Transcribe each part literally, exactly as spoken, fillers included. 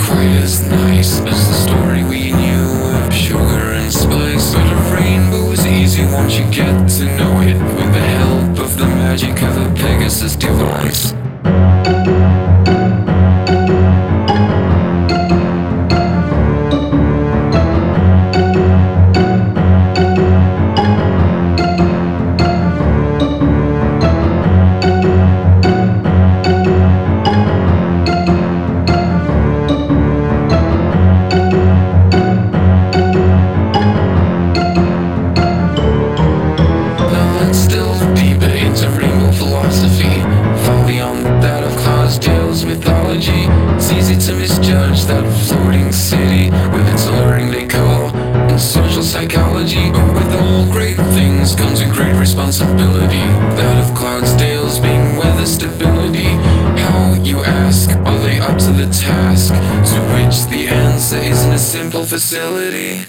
quite as nice as the story we knew of sugar and spice. But a rainbow is easy once you get to know it, with the help of the magic of a Pegasus device. Mythology. It's easy to misjudge that floating city with its alluring decor and social psychology. But with all great things comes a great responsibility, that of Cloudsdale's being weather stability. How, you ask, are they up to the task? To which the answer isn't a simple facility.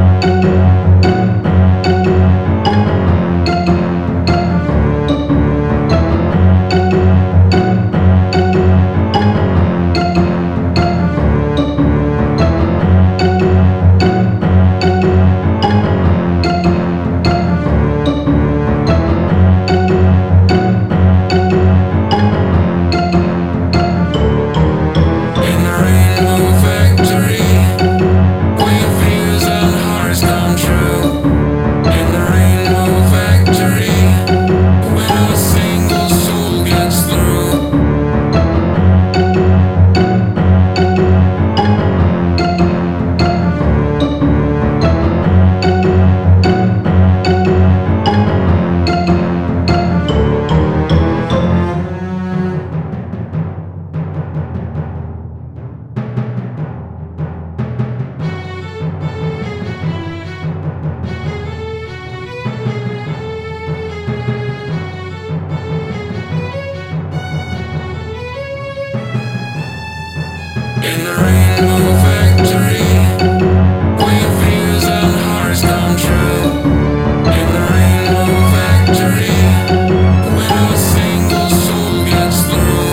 In the Rainbow Factory, where fears and hearts come true. In the Rainbow Factory, where not a single soul gets through.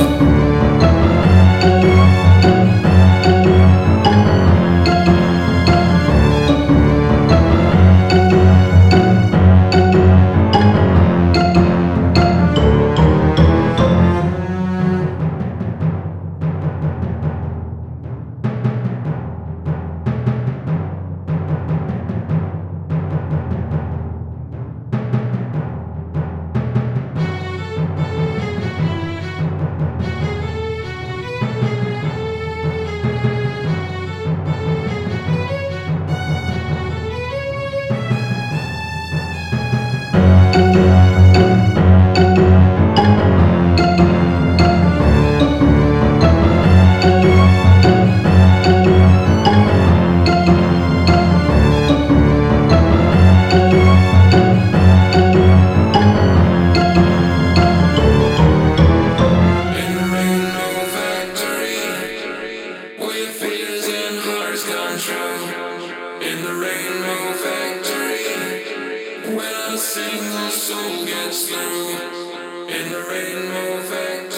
In the Rainbow Factory, when a single soul gets through. In the Rainbow Factory.